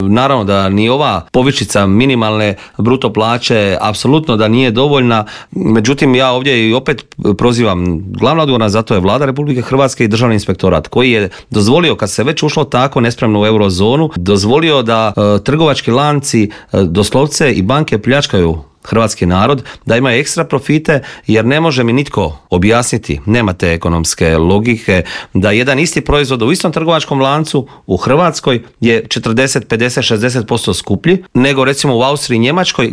Naravno da ni ova povišica minimalne bruto plaće apsolutno da nije dovoljna, međutim ja ovdje i opet prozivam, glavna odgovorna za to je Vlada Republike Hrvatske i Državni inspektorat koji je dozvolio, kad se već ušlo tako nespremno u eurozonu, dozvolio da trgovački lanci doslovce i banke pljačkaju hrvatski narod, da imaju ekstra profite, jer ne može mi nitko objasniti, nema te ekonomske logike, da jedan isti proizvod u istom trgovačkom lancu u Hrvatskoj je 40, 50, 60% skuplji nego recimo u Austriji i Njemačkoj